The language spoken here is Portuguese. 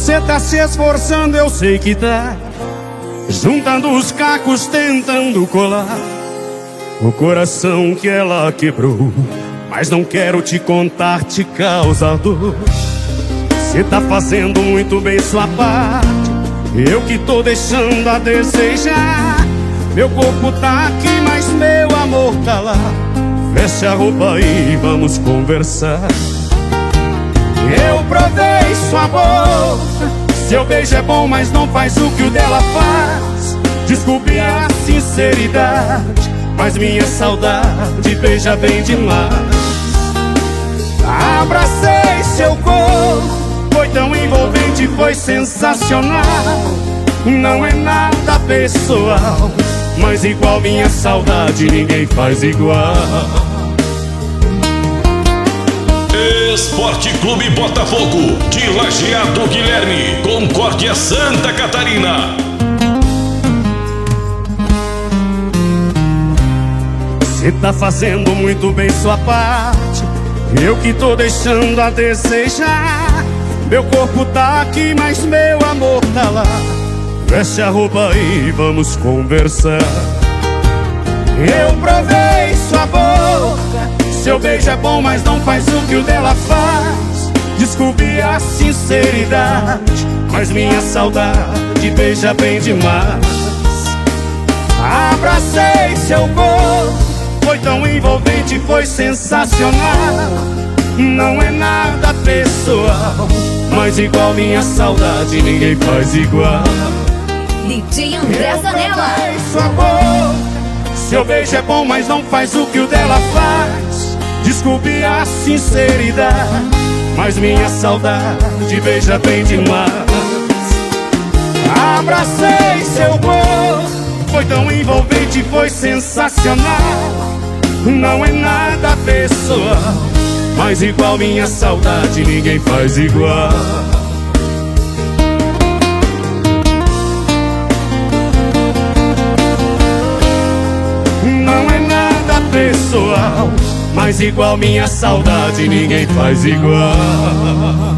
Cê tá se esforçando, eu sei que tá, juntando os cacos, tentando colar o coração que ela quebrou. Mas não quero te contar, te causa dor. Cê tá fazendo muito bem sua parte, eu que tô deixando a desejar. Meu corpo tá aqui, mas meu amor tá lá. Veste a roupa e vamos conversar. Eu provei sua boca, seu beijo é bom, mas não faz o que o dela faz. Desculpe a sinceridade, mas minha saudade beija bem demais. Abracei seu corpo, foi tão envolvente, foi sensacional. Não é nada pessoal, mas igual minha saudade ninguém faz igual. Esporte Clube Botafogo, de Lajeado Guilherme, Concórdia, Santa Catarina. Cê tá fazendo muito bem sua parte, eu que tô deixando a desejar. Meu corpo tá aqui, mas meu amor tá lá. Veste a roupa e vamos conversar. Eu provei sua boca, seu beijo é bom, mas não faz o que o dela faz. Desculpe a sinceridade, mas minha saudade beija bem demais. Abracei seu corpo, foi tão envolvente, foi sensacional. Não é nada pessoal, mas igual minha saudade ninguém faz igual. DJ André Zanella. Sua boca, seu beijo é bom, mas não faz o que o dela faz. Desculpe a sinceridade, mas minha saudade beija bem demais. Abracei seu corpo, foi tão envolvente, foi sensacional. Não é nada pessoal, mas igual minha saudade ninguém faz igual. Não é nada pessoal, mas igual minha saudade ninguém faz igual.